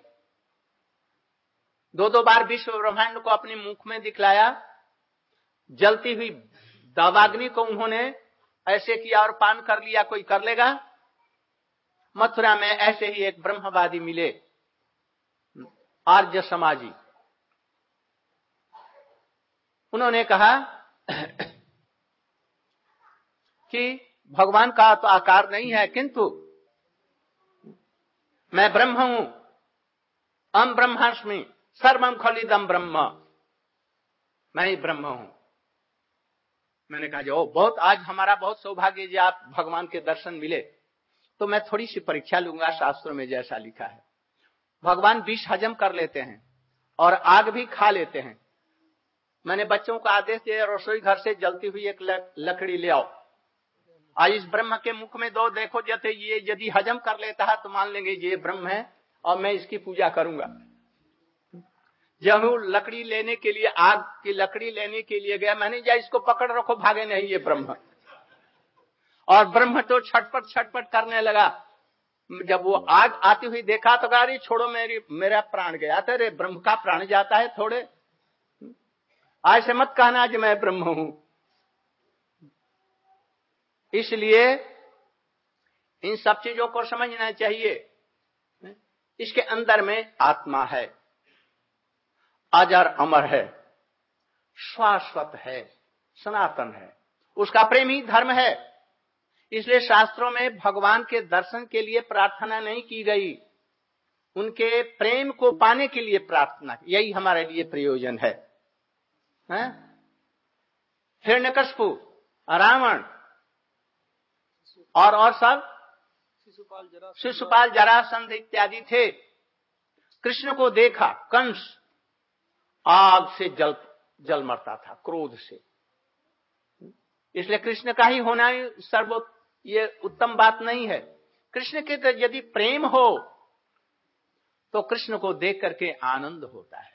2 बार विश्व ब्रह्मांड को अपने मुख में दिखलाया, जलती हुई दावाग्नि को उन्होंने ऐसे किया और पान कर लिया, कोई कर लेगा? मथुरा में ऐसे ही एक ब्रह्मवादी मिले, आर्य समाजी। उन्होंने कहा कि भगवान का तो आकार नहीं है, किंतु मैं ब्रह्म हूं, अहम ब्रह्मास्मि सर्वम खलिदम ब्रह्म, मैं ही ब्रह्म हूं। मैंने कहा जो बहुत, आज हमारा बहुत सौभाग्य जी, आप भगवान के दर्शन मिले, तो मैं थोड़ी सी परीक्षा लूंगा। शास्त्रों में जैसा लिखा है, भगवान विष हजम कर लेते हैं और आग भी खा लेते हैं। मैंने बच्चों को आदेश दिया, रसोई घर से जलती हुई एक लकड़ी ले आओ, आज इस ब्रह्म के मुख में दो, देखो जैसे ये यदि हजम कर लेता है तो मान लेंगे ये ब्रह्म है और मैं इसकी पूजा करूंगा। जब वो लकड़ी लेने के लिए, आग की लकड़ी लेने के लिए गया, मैंने जा इसको पकड़ रखो, भागे नहीं ये ब्रह्म। और ब्रह्म तो छटपट छटपट करने लगा। जब वो आग आती हुई देखा तो कहा, छोड़ो, मेरा प्राण गया। तेरे ब्रह्म का प्राण जाता है थोड़े, आज से मत कहना कि मैं ब्रह्म हूं। इसलिए इन सब चीजों को समझना चाहिए। इसके अंदर में आत्मा है, अजर अमर है, शाश्वत है, सनातन है, उसका प्रेम ही धर्म है। इसलिए शास्त्रों में भगवान के दर्शन के लिए प्रार्थना नहीं की गई, उनके प्रेम को पाने के लिए प्रार्थना, यही हमारे लिए प्रयोजन है। हिरण्यकशिपु, रावण और सब शिशुपाल, जरासंध इत्यादि थे। कृष्ण को देखा, कंस आग से जल मरता था, क्रोध से। इसलिए कृष्ण का ही होना ये उत्तम बात नहीं है। कृष्ण के तो यदि प्रेम हो तो कृष्ण को देख करके आनंद होता है।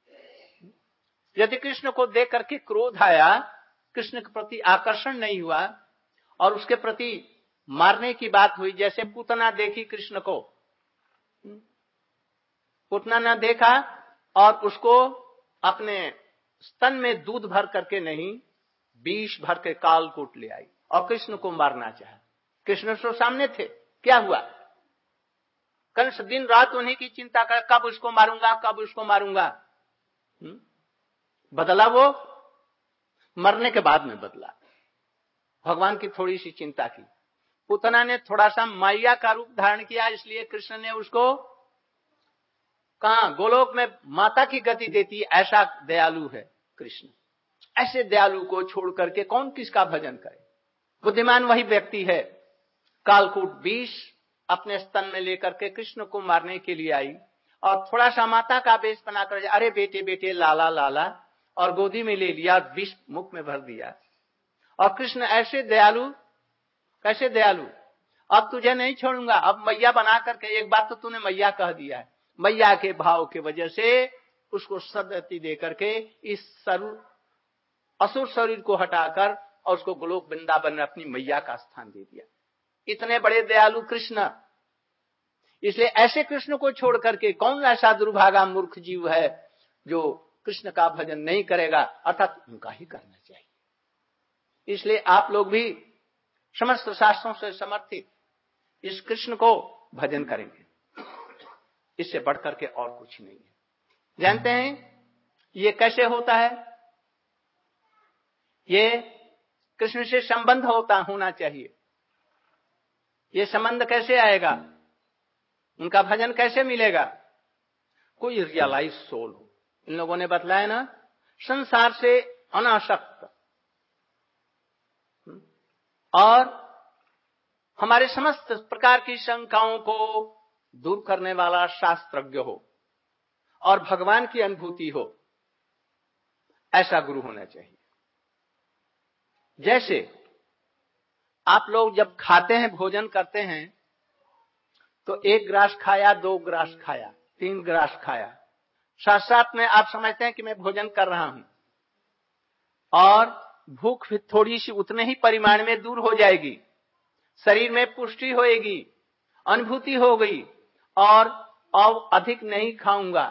यदि कृष्ण को देख करके क्रोध आया, कृष्ण के प्रति आकर्षण नहीं हुआ और उसके प्रति मारने की बात हुई, जैसे पूतना देखी कृष्ण को, पूतना न देखा और उसको अपने स्तन में दूध भर करके नहीं, विष भर के कालकूट ले आई और कृष्ण को मारना चाहा। कृष्ण तो सामने थे, क्या हुआ? कंस दिन रात उन्हीं की चिंता कर, कब उसको मारूंगा, कब उसको मारूंगा। बदला वो मरने के बाद में बदला, भगवान की थोड़ी सी चिंता की। पूतना ने थोड़ा सा मैया का रूप धारण किया, इसलिए कृष्ण ने उसको कहा, गोलोक में माता की गति देती, ऐसा दयालु है कृष्ण। ऐसे दयालु को छोड़ करके कौन किसका भजन करे? बुद्धिमान वही व्यक्ति है। कालकूट विष अपने स्तन में लेकर के कृष्ण को मारने के लिए आई और थोड़ा सा माता का वेश बनाकर, अरे बेटे बेटे, लाला लाला, और गोदी में ले लिया, विष मुख में भर दिया। और कृष्ण ऐसे दयालु, कैसे दयालु, अब तुझे नहीं छोड़ूंगा, अब मैया बना करके, एक बात तो तूने मैया कह दिया है। मैया के भाव की वजह से उसको सदगति दे करके इस असुर शरीर को हटाकर और उसको गोलोक वृंदावन में अपनी मैया का स्थान दे दिया। इतने बड़े दयालु कृष्ण। इसलिए ऐसे कृष्ण को छोड़ करके कौन ऐसा दुर्भागा मूर्ख जीव है जो कृष्ण का भजन नहीं करेगा, अर्थात उनका ही करना चाहिए। इसलिए आप लोग भी समस्त शास्त्रों से समर्थित इस कृष्ण को भजन करेंगे, इससे बढ़कर के और कुछ नहीं है। जानते हैं ये कैसे होता है? ये कृष्ण से संबंध होना चाहिए। ये संबंध कैसे आएगा, उनका भजन कैसे मिलेगा? कोई रियलाइज सोल हो। इन लोगों ने बतलाया ना, संसार से अनासक्त और हमारे समस्त प्रकार की शंकाओं को दूर करने वाला शास्त्रज्ञ हो और भगवान की अनुभूति हो, ऐसा गुरु होना चाहिए। जैसे आप लोग जब खाते हैं, भोजन करते हैं, तो 1 ग्रास खाया, 2 ग्रास खाया, 3 ग्रास खाया, साथ साथ में आप समझते हैं कि मैं भोजन कर रहा हूं, और भूख फिर थोड़ी सी उतने ही परिमाण में दूर हो जाएगी, शरीर में पुष्टि होएगी, अनुभूति हो गई, और अब अधिक नहीं खाऊंगा।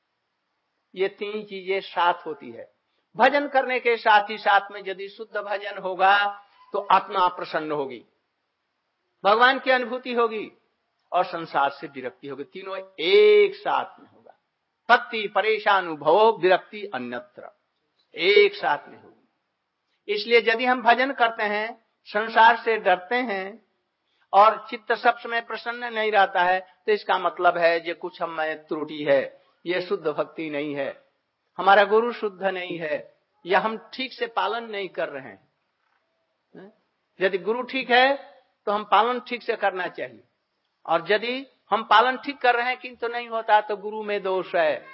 ये 3 चीजें साथ होती है। भजन करने के साथ ही साथ में यदि शुद्ध भजन होगा तो आत्मा प्रसन्न होगी, भगवान की अनुभूति होगी और संसार से विरक्ति होगी। तीनों एक साथ में होगा। भक्ति परेशानुभव, विरक्ति अन्यत्र, एक साथ में होगी। इसलिए यदि हम भजन करते हैं, संसार से डरते हैं और चित्त सब समय प्रसन्न नहीं रहता है, तो इसका मतलब है ये कुछ हम में त्रुटि है, ये शुद्ध भक्ति नहीं है, हमारा गुरु शुद्ध नहीं है, या हम ठीक से पालन नहीं कर रहे हैं। यदि गुरु ठीक है तो हम पालन ठीक से करना चाहिए, और यदि हम पालन ठीक कर रहे हैं किंतु नहीं होता तो गुरु में दोष है।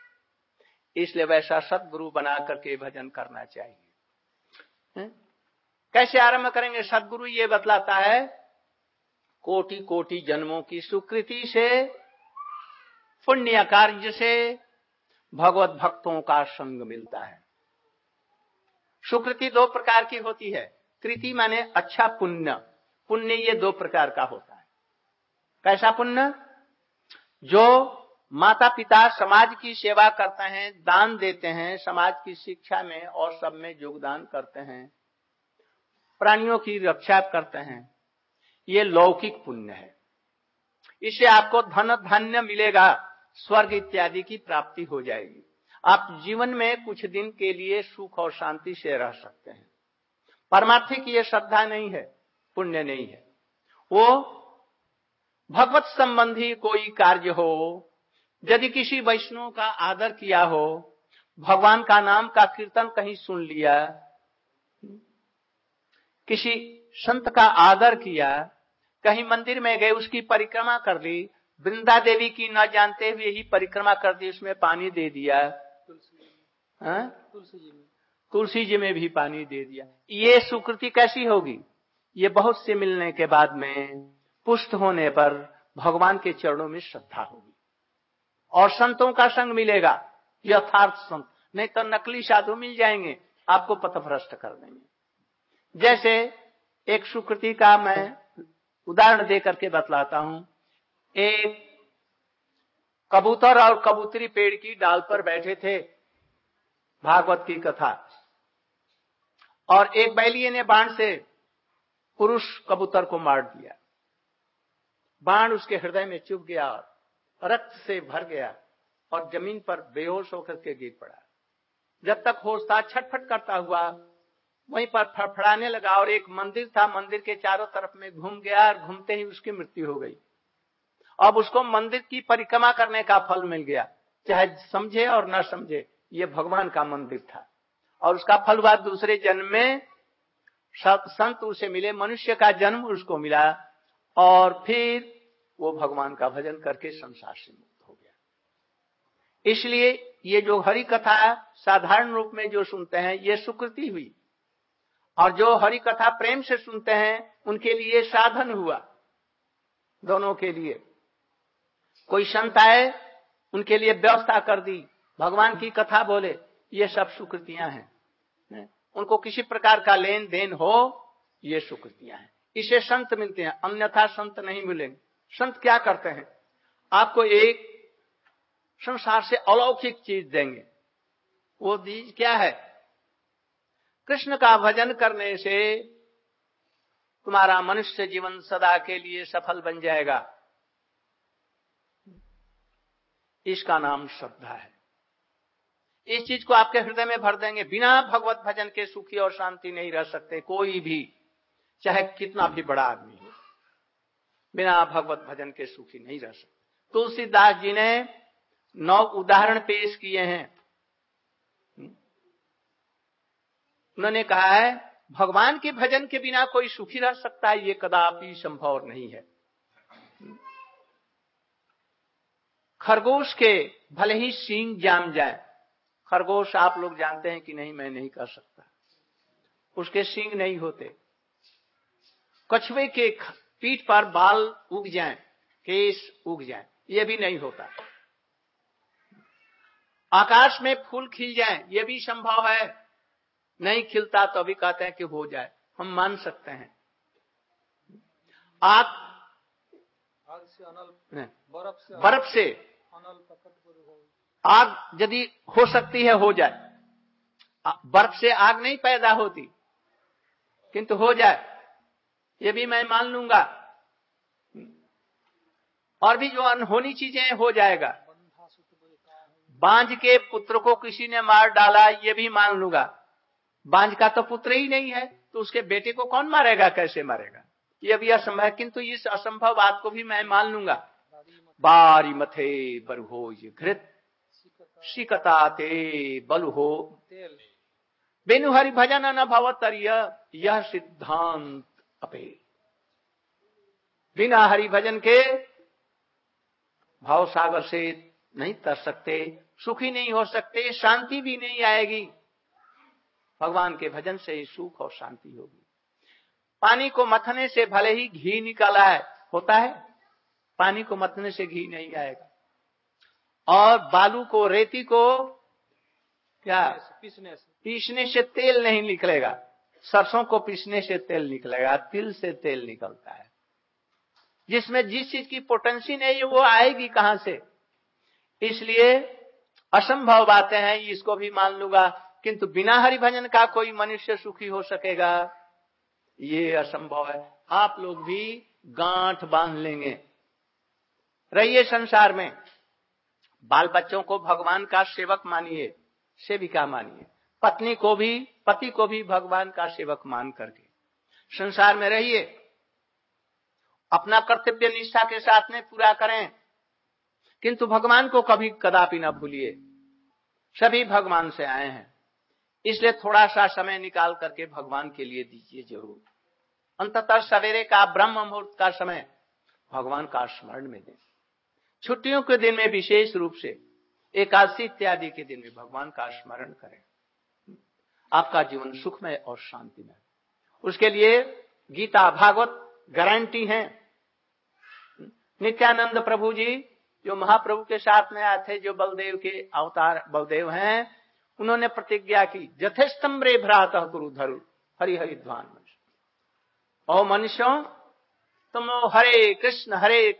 इसलिए वैसा सद्गुरु बना करके भजन करना चाहिए। कैसे आरंभ करेंगे? सद्गुरु ये बतलाता है, कोटि कोटि जन्मों की सुकृति से, पुण्य कार्य से भगवत भक्तों का संग मिलता है। सुकृति 2 प्रकार की होती है। कृति माने अच्छा पुण्य, पुण्य ये 2 प्रकार का होता है। कैसा पुण्य? जो माता पिता समाज की सेवा करते हैं, दान देते हैं, समाज की शिक्षा में और सब में योगदान करते हैं, प्राणियों की रक्षा करते हैं, ये लौकिक पुण्य है। इससे आपको धन धान्य मिलेगा, स्वर्ग इत्यादि की प्राप्ति हो जाएगी, आप जीवन में कुछ दिन के लिए सुख और शांति से रह सकते हैं। परमार्थिक ये श्रद्धा नहीं है, पुण्य नहीं है। वो भगवत संबंधी कोई कार्य हो, यदि किसी वैष्णव का आदर किया हो, भगवान का नाम का कीर्तन कहीं सुन लिया, किसी संत का आदर किया, कहीं मंदिर में गए उसकी परिक्रमा कर ली, वृंदा देवी की न जानते हुए ही परिक्रमा कर दी, उसमें पानी दे दिया, तुलसी जी में भी पानी दे दिया, ये सुकृति कैसी होगी? ये बहुत से मिलने के बाद में, पुष्ट होने पर भगवान के चरणों में श्रद्धा होगी और संतों का संग मिलेगा, यथार्थ संत, नहीं तो नकली साधु मिल जाएंगे, आपको पथभ्रष्ट कर देंगे। जैसे एक सुकृति का मैं उदाहरण देकर के बतलाता हूं। एक कबूतर और कबूतरी पेड़ की डाल पर बैठे थे, भागवत की कथा, और एक बैलिए ने बाण से पुरुष कबूतर को मार दिया। बाण उसके हृदय में चुभ गया और रक्त से भर गया और जमीन पर बेहोश होकर के गिर पड़ा। जब तक होश था छटफट करता हुआ वहीं पर फड़फड़ाने लगा, और एक मंदिर था, मंदिर के चारों तरफ में घूम गया और घूमते ही उसकी मृत्यु हो गई। अब उसको मंदिर की परिक्रमा करने का फल मिल गया, चाहे समझे और न समझे, ये भगवान का मंदिर था, और उसका फल हुआ दूसरे जन्म में संत उसे मिले, मनुष्य का जन्म उसको मिला, और फिर वो भगवान का भजन करके संसार से मुक्त हो गया। इसलिए ये जो हरि कथा साधारण रूप में जो सुनते हैं ये सुकृति हुई, और जो हरि कथा प्रेम से सुनते हैं उनके लिए साधन हुआ। दोनों के लिए कोई संत आए, उनके लिए व्यवस्था कर दी, भगवान की कथा बोले, ये सब सुकृतियां हैं। उनको किसी प्रकार का लेन देन हो, ये सुकृतियां हैं, इसे संत मिलते हैं, अन्यथा संत नहीं मिलेंगे। संत क्या करते हैं? आपको एक संसार से अलौकिक चीज देंगे। वो चीज क्या है? कृष्ण का भजन करने से तुम्हारा मनुष्य जीवन सदा के लिए सफल बन जाएगा। इसका नाम श्रद्धा है। इस चीज को आपके हृदय में भर देंगे। बिना भगवत भजन के सुखी और शांति नहीं रह सकते कोई भी, चाहे कितना भी बड़ा आदमी हो, बिना भगवत भजन के सुखी नहीं रह सकते। तुलसीदास जी ने 9 उदाहरण पेश किए हैं। उन्होंने कहा है भगवान के भजन के बिना कोई सुखी रह सकता है, ये कदापि संभव नहीं है। खरगोश के भले ही सींग जाम जाए, खरगोश आप लोग जानते हैं कि नहीं, मैं नहीं कर सकता, उसके सींग नहीं होते। कछुए के पीठ पर बाल उग जाएं, केस उग जाएं, ये भी नहीं होता। आकाश में फूल खिल जाएं, ये भी संभव है, नहीं खिलता तो अभी कहते हैं कि हो जाए, हम मान सकते हैं। आग से अनल, बर्फ से अनल प्रकट हो, आग यदि हो सकती है हो जाए। बर्फ से आग नहीं पैदा होती, किंतु हो जाए, ये भी मैं मान लूंगा। और भी जो अनहोनी चीजें हो जाएगा। बांझ के पुत्र को किसी ने मार डाला, ये भी मान लूंगा। बांझ का तो पुत्र ही नहीं है, तो उसके बेटे को कौन मारेगा, कैसे मारेगा, ये भी असंभव है। किंतु इस असंभव बात को भी मैं मान लूंगा। बारी मथे बरु हो ये घृत, सिकता ते बलु हो बेनु हरि भजन न भवतर्य, यह सिद्धांत अपे। बिना हरि भजन के भाव सागर से नहीं तर सकते, सुखी नहीं हो सकते, शांति भी नहीं आएगी। भगवान के भजन से ही सुख और शांति होगी। पानी को मथने से भले ही घी निकला है, होता है, पानी को मथने से घी नहीं आएगा। और बालू को, रेती को क्या पीसने से तेल नहीं निकलेगा। सरसों को पीसने से तेल निकलेगा, तिल से तेल निकलता है। जिसमें जिस चीज की पोटेंसी नहीं है वो आएगी कहां से। इसलिए असंभव बातें हैं, इसको भी मान लूंगा। किंतु बिना हरि भजन का कोई मनुष्य सुखी हो सकेगा, ये असंभव है। आप लोग भी गांठ बांध लेंगे। रहिए संसार में, बाल बच्चों को भगवान का सेवक मानिए, सेविका मानिए। पत्नी को भी, पति को भी भगवान का सेवक मान करके संसार में रहिए। अपना कर्तव्य निष्ठा के साथ में पूरा करें, किंतु भगवान को कभी कदापि न भूलिए। सभी भगवान से आए हैं, इसलिए थोड़ा सा समय निकाल करके भगवान के लिए दीजिए जरूर। अंततः सवेरे का ब्रह्म मुहूर्त का समय भगवान का स्मरण में दें। छुट्टियों के दिन में विशेष रूप से एकादशी इत्यादि के दिन में भगवान का स्मरण करें। आपका जीवन सुखमय और शांतिमय। उसके लिए गीता भागवत गारंटी है। नित्यानंद प्रभु जी जो महाप्रभु के साथ में आए थे, जो बलदेव के अवतार बलदेव हैं, उन्होंने प्रतिज्ञा की, यथेष्टम रे भ्रातः कुरु धरु हरि हरि ध्वान। ओ मनुष्यों, तुम हरे कृष्ण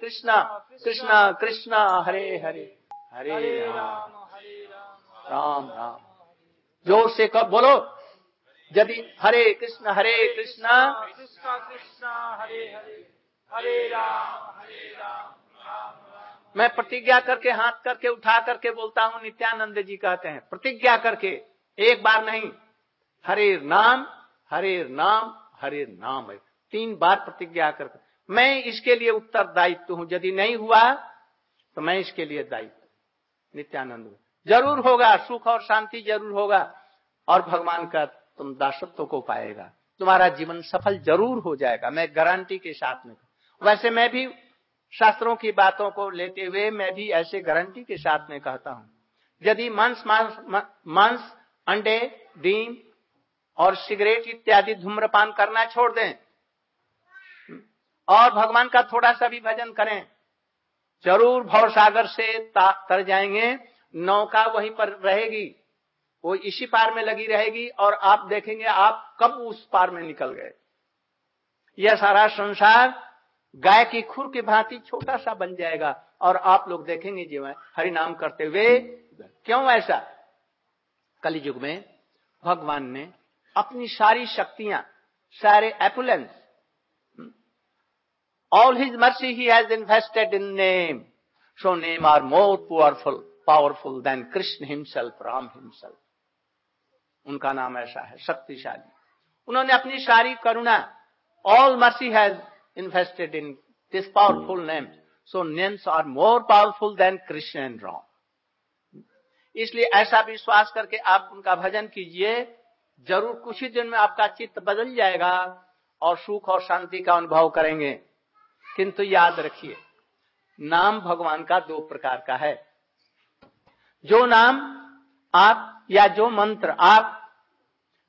कृष्ण कृष्ण हरे हरे, हरे राम राम राम। जोर से कब बोलो, यदि हरे कृष्ण कृष्ण कृष्ण हरे हरे, हरे राम राम राम। मैं प्रतिज्ञा करके हाथ करके उठा करके बोलता हूं। नित्यानंद जी कहते हैं प्रतिज्ञा करके, एक बार नहीं, हरे नाम हरे नाम हरे नाम है, 3 बार प्रतिज्ञा करके। मैं इसके लिए उत्तरदायित्व हूं, यदि नहीं हुआ तो मैं इसके लिए दायित्व। नित्यानंद जरूर होगा, सुख और शांति जरूर होगा, और भगवान का तुम दासत्व को पाएगा। तुम्हारा जीवन सफल जरूर हो जाएगा, मैं गारंटी के साथ में। वैसे मैं भी शास्त्रों की बातों को लेते हुए मैं भी ऐसे गारंटी के साथ में कहता हूं, यदि मांस अंडे डीम और सिगरेट इत्यादि धूम्रपान करना छोड़ दें और भगवान का थोड़ा सा भी भजन करें, जरूर भवसागर से तर जाएंगे। नौका वहीं पर रहेगी, वो इसी पार में लगी रहेगी, और आप देखेंगे आप कब उस पार में निकल गए। यह सारा संसार गाय की खुर की भांति छोटा सा बन जाएगा, और आप लोग देखेंगे जीवन हरि नाम करते हुए। क्यों ऐसा? कलियुग में भगवान ने अपनी सारी शक्तियां, सारे एपुलेंस, all his mercy he has invested in name, so name are more powerful than Krishna himself, Ram himself. उनका नाम ऐसा है, शक्तिशाली। उन्होंने अपनी सारी करुणा, all mercy has invested in this powerful name, so names are more powerful than Krishna and Ram. इसलिए ऐसा विश्वास करके आप उनका भजन कीजिए, जरूर कुछ ही दिन में आपका चित्त बदल जाएगा और सुख और शांति का अनुभव करेंगे। किंतु याद रखिए, नाम भगवान का 2 प्रकार का है। जो नाम आप या जो मंत्र आप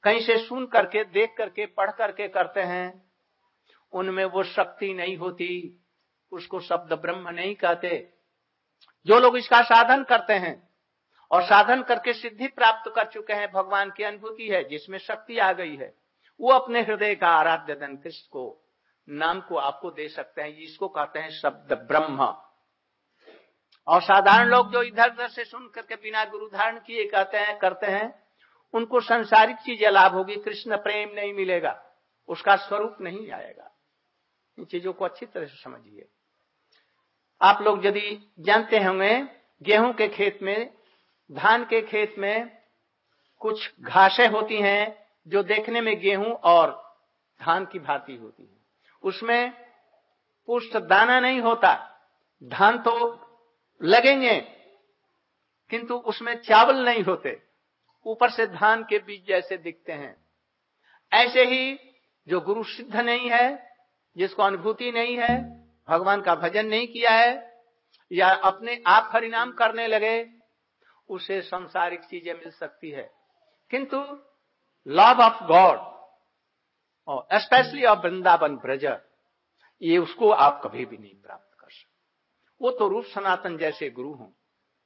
कहीं से सुन करके, देख करके, पढ़ करके करते हैं, उनमें वो शक्ति नहीं होती, उसको शब्द ब्रह्म नहीं कहते। जो लोग इसका साधन करते हैं और साधन करके सिद्धि प्राप्त कर चुके हैं, भगवान की अनुभूति है जिसमें शक्ति आ गई है, वो अपने हृदय का आराध्य धन कृष्ण को, नाम को आपको दे सकते हैं। इसको कहते हैं शब्द ब्रह्म। और साधारण लोग जो इधर उधर से सुन करके बिना गुरु धारण किए कहते हैं, करते हैं, उनको संसारिक चीजें लाभ होगी, कृष्ण प्रेम नहीं मिलेगा, उसका स्वरूप नहीं आएगा। इन चीजों को अच्छी तरह से समझिए। आप लोग यदि जानते होंगे, गेहूं के खेत में, धान के खेत में कुछ घासें होती हैं जो देखने में गेहूं और धान की भांति होती है। उसमें पुष्ट दाना नहीं होता, धान तो लगेंगे किंतु उसमें चावल नहीं होते, ऊपर से धान के बीज जैसे दिखते हैं। ऐसे ही जो गुरु सिद्ध नहीं है, जिसको अनुभूति नहीं है, भगवान का भजन नहीं किया है, या अपने आप हरिनाम करने लगे, उसे सांसारिक चीजें मिल सकती है, किंतु लव ऑफ गॉड और स्पेशली ऑफ वृंदावन ब्रज, ये उसको आप कभी भी नहीं प्राप्त कर सकते। वो तो रूप सनातन जैसे गुरु हों,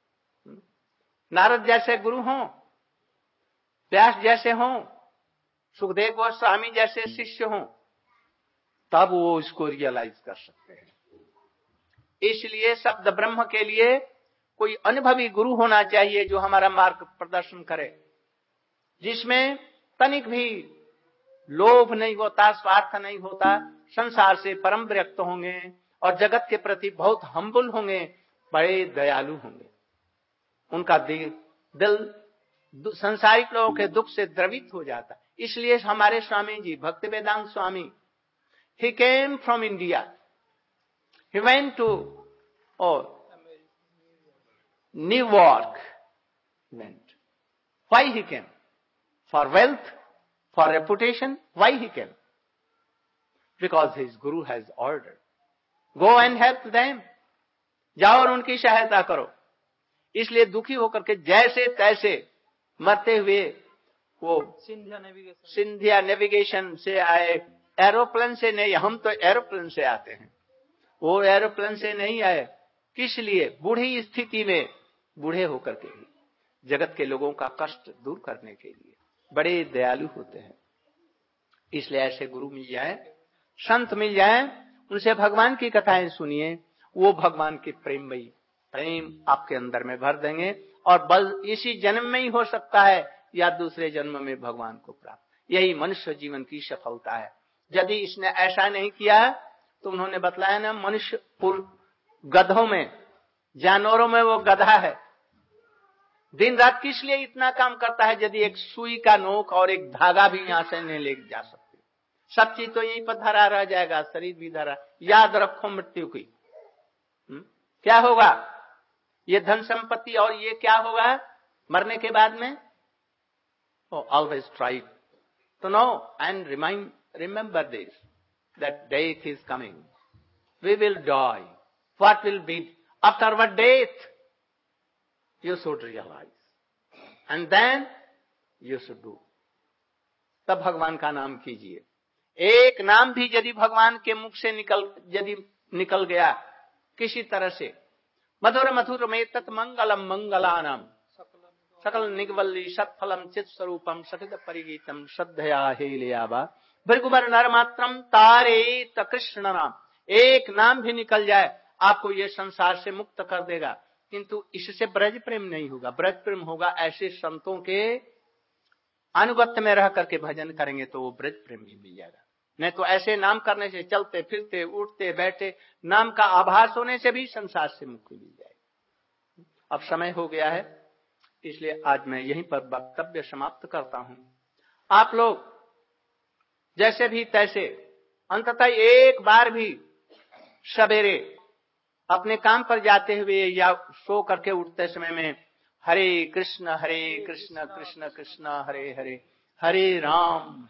नारद जैसे गुरु हों, व्यास जैसे हों, सुखदेव गोस्वामी जैसे शिष्य हों, तब वो इसको रियलाइज कर सकते हैं। इसलिए शब्द ब्रह्म के लिए कोई अनुभवी गुरु होना चाहिए जो हमारा मार्ग प्रदर्शन करे, जिसमें तनिक भी लोभ नहीं होता, स्वार्थ नहीं होता, संसार से परम विरक्त होंगे और जगत के प्रति बहुत हम्बल होंगे, बड़े दयालु होंगे। उनका दिल संसारिक लोगों के दुख से द्रवित हो जाता। इसलिए हमारे स्वामी जी, भक्ति वेदांत स्वामी, he came from India, he went to New York, went. Why he came? For wealth, for reputation? Why he came? Because his guru has ordered, go and help them, जाओ और उनकी सहायता करो। इसलिए दुखी होकर के जैसे तैसे मरते हुए वो सिंधिया नेविगेशन से आए, एरोप्लेन से नहीं, हम तो एरोप्लेन से आते हैं, वो एरोप्लेन से नहीं आए। किस लिए? बूढ़ी स्थिति में, बूढ़े होकर के भी जगत के लोगों का कष्ट दूर करने के लिए बड़े दयालु होते हैं। इसलिए ऐसे गुरु मिल जाए, संत मिल जाए, उनसे भगवान की कथाएं सुनिए, वो भगवान के प्रेममयी प्रेम आपके अंदर में भर देंगे और बल इसी जन्म में ही हो सकता है या दूसरे जन्म में भगवान को प्राप्त। यही मनुष्य जीवन की सफलता है। यदि इसने ऐसा नहीं किया तो उन्होंने बतलाया ना, मनुष्य गधों में, जानवरों में वो गधा है, दिन रात किस लिए इतना काम करता है यदि एक सुई का नोक और एक धागा भी यहां से नहीं ले जा सकते। सब चीज तो यहीं पर धरा रह जाएगा, शरीर भी धरा। याद रखो मृत्यु की, क्या होगा, ये धन संपत्ति और ये क्या होगा मरने के बाद में। Always try to know and remember this, that death is coming, we will die, what will be after our death, you should realize and then you should do। तब भगवान का नाम कीजिए। एक नाम भी यदि भगवान के मुख से निकल गया किसी तरह से, मधुर मधुर में तत् मंगलम मंगलानाम सकल निगवल्ली सत्फलम चित स्वरूपम सठित परिगीतम श्रद्धया हेलयावा भृगुवर नर मात्रम तारेत कृष्ण नाम। एक नाम भी निकल जाए आपको ये संसार से मुक्त कर देगा, किंतु इससे ब्रज प्रेम नहीं होगा। ब्रज प्रेम होगा ऐसे संतों के अनुगत्य में रह करके भजन करेंगे तो वो ब्रज प्रेम भी मिल जाएगा। नहीं तो ऐसे नाम करने से, चलते फिरते उठते बैठे नाम का आभास होने से भी संसार से मुक्ति मिल जाएगी। अब समय हो गया है, इसलिए आज मैं यहीं पर वक्तव्य समाप्त करता हूं। आप लोग जैसे भी तैसे अंततः एक बार भी सवेरे अपने काम पर जाते हुए या सो करके उठते समय में हरे कृष्ण कृष्ण कृष्ण हरे हरे, हरे राम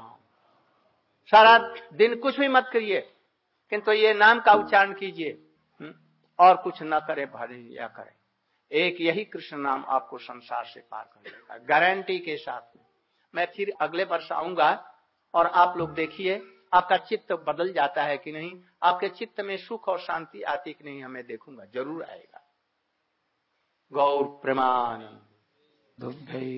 सारा दिन कुछ भी मत करिए, किंतु ये नाम का उच्चारण कीजिए और कुछ न करे भले या करे। एक यही कृष्ण नाम आपको संसार से पार कर देगा, गारंटी के साथ में। मैं फिर अगले वर्ष आऊंगा और आप लोग देखिए आपका चित्त बदल जाता है कि नहीं, आपके चित्त में सुख और शांति आती कि नहीं, हमें देखूंगा, जरूर आएगा। गौर प्रेमानंद।